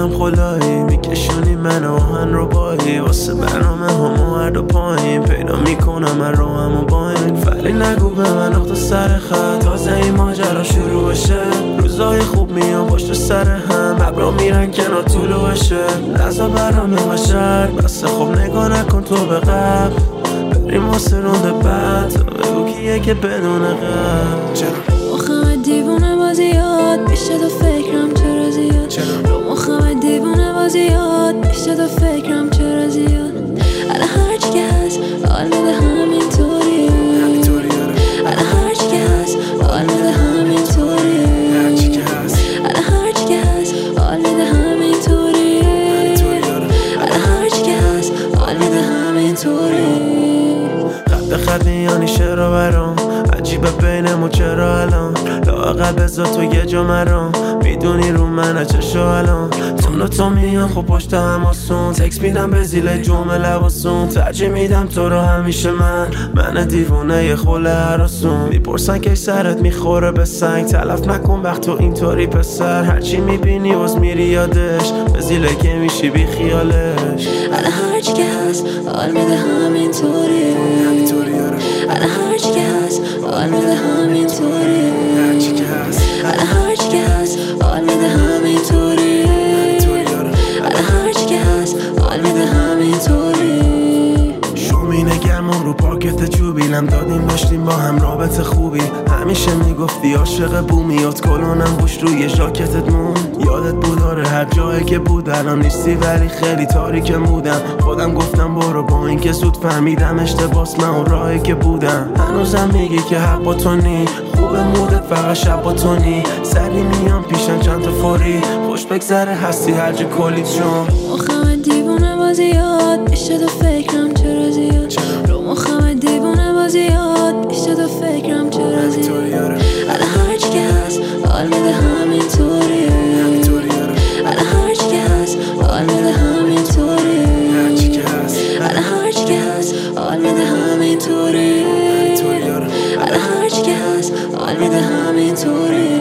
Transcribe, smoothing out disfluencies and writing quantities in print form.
هم خلایی میکشونی من آهن رو بایی واسه برنامه همو هر دو پایین پیدا میکنم من رو همو باین ولی نگو به من نقطه سر خط تازه این ماجرا شروع بشه روزای خوب میان پشت سر هم ابرا میرن کنار طولو بشه لحظه برام بشر بسه خوب نگاه نکن تو به قبل بریم واسه رونده بعد تا بگو کیه که بدون قبل چرا مخم دیوونه بازیات میشه تو فکرم چرا زیاد رو مخم دیوونه بازیات میشه تو فکرم چرا زیاد الان هرچی که هست حال میده همینطوری الان هرچی که هست حال میده همینطوری الان هرچی که هست حال میده همینطوری الان هرچی که هست حال میده همینطوری خط خط میانی شعرها برام عجیبه بینمون چرا الان لااقل بذار تو یه جا مرام میدونی رو منه چشو الان تو میان خب پشت هم آسون تکس میدم به زیل جمعه لباسون ترجیح میدم تو رو همیشه من دیوونه یه خوله هراسون میپرسن که سرت میخوره به سنگ تلف نکن وقت تو اینطوری پسر هرچی میبینی باز میری یادش به زیله که میشی بی خیالش الان هرچی که هست حال میده همینطوری الان هرچی که هست حال میده همینطوری الان هرچی که هست حال میده همینطوری الان هرچی که هست حال میده همینطوری شومینه گرمم رو پاکت چوبیلم دادیم داشتیم با هم رابطه خوبی همیشه میگفتی عاشق بومیات کلونم بوش روی ژاکتت مون یادت بود آره هر جایی که بود الان نیستی ولی خیلی تاریکم بودم خودم گفتم برو با این که زود فهمیدم اشتباس من اون راهی که بودم هنوزم میگی که حق با تو نی خوب مودت فقط شب با تو نی سری میام پیشم چند تا فوری خوش بگذره هستی هرجا کلی چون مخم دیوونه بازیات میشه تو فکرم چرا زیاد رو مخم دیوونه بازیات میشه تو فکرم چرا زیاد الان هرچی که هست حال میده همینطوری الان هرچی که هست حال میده همینطوری الان هرچی که هست حال میده همینطوری الان هرچی که هست حال میده همینطوری